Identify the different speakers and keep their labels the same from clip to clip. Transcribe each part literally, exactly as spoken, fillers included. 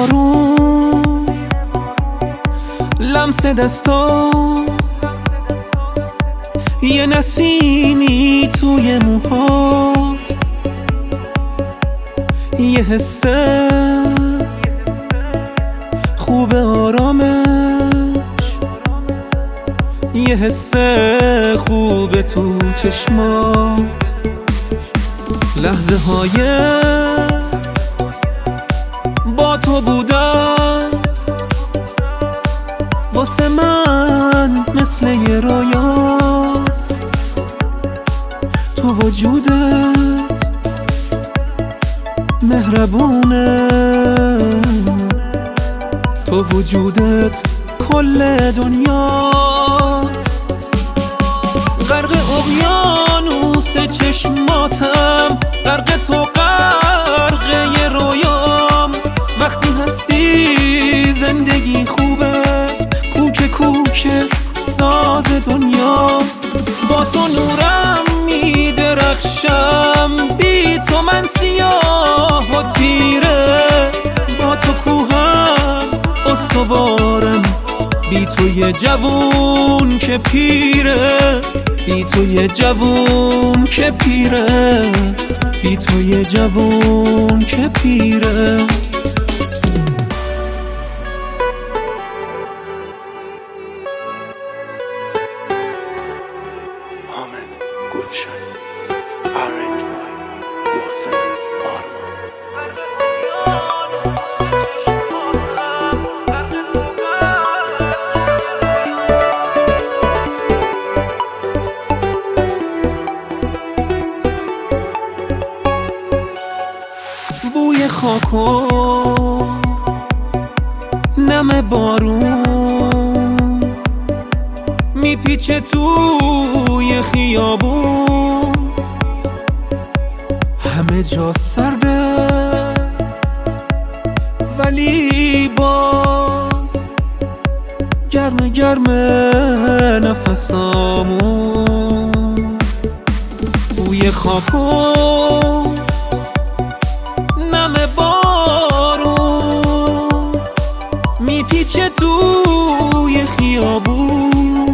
Speaker 1: بارون، لمس دستا، یه نسیمی توی موهات، یه حس خوب آرامش، یه حس خوب تو چشمات، لحظه های با تو بودن واسه من مثل یه رویاست. تو وجودت مهربونه، تو وجودت کل دنیاست. غرق اقیانوس چشماتم، غرق تو غرق یه رویام. وقتی هستی زندگی خوبه، کوک کوک ساز دنیا. با تو نورم میدرخشم، بی تو من سیاه و تیره. با تو کوهم استوارم، بی تو یه جوون که پیره. بی تو یه جوون که پیره، بی تو یه جوون که پیره.
Speaker 2: حامد گلشن، arranged by محسن آرمان.
Speaker 1: بوی خاک و نم بارون میپیچه توی خیابون. همه جا سرده ولی باز گرم گرم نفسامون. بوی خاک و نم بارون میپیچه توی خیابون.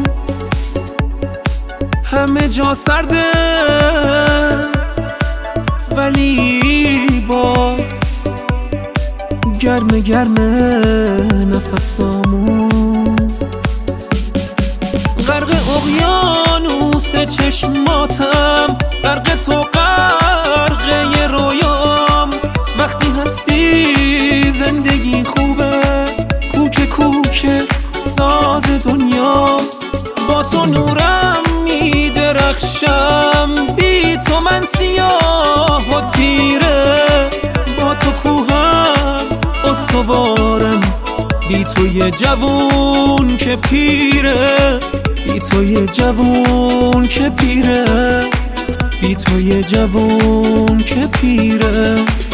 Speaker 1: همه جا سرده ولی باز گرم گرم نفسامون. غرق اقیانوس چشماتم، غرق تو غرق یه رویام. وقتی هستی زندگی خوبه، کوک کوک ساز دنیا. با تو نورم میدرخشم، بی تو من سیاه و تیره. با تو کوهم استوارم، بی تو یه جوون که پیره. بی تو یه جوون که پیره، بی تو یه جوون که پیره.